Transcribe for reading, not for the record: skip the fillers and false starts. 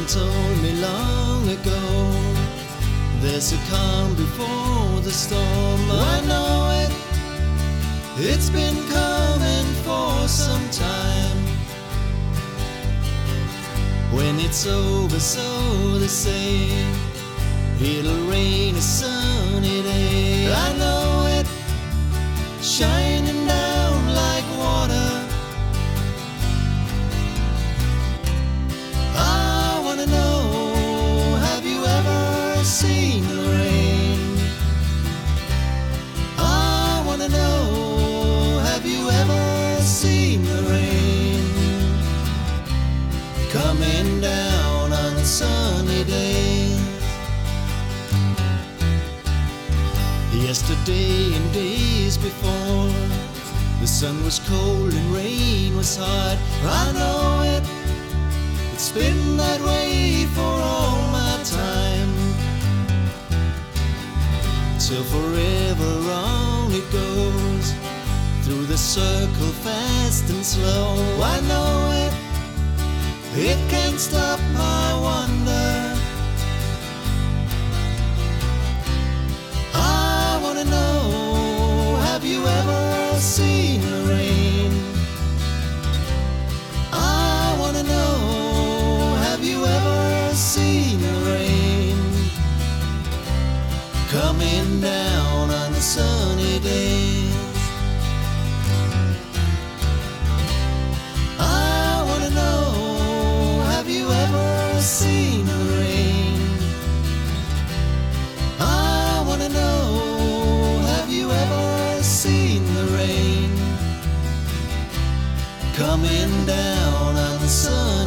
Someone told me long ago, there's a calm before the storm. I know it, it's been coming for some time. When it's over, so they say, it'll rain a sunny day. I know it, shining down like water. I wanna know, have you ever seen the rain? I wanna know, have you ever seen the rain coming down on sunny days? Yesterday and days before, the sun was cold and rain was hard. I know it, it's been that way for all my time. Till forever on it goes, through the circle fast and slow. I know it, it can't stop my wonder. I wanna know, have you ever seen the rain? I wanna know, have you ever seen the rain coming down on sunny days? I wanna know, have you ever seen the rain? I wanna know, have you ever seen the rain coming down on the sun?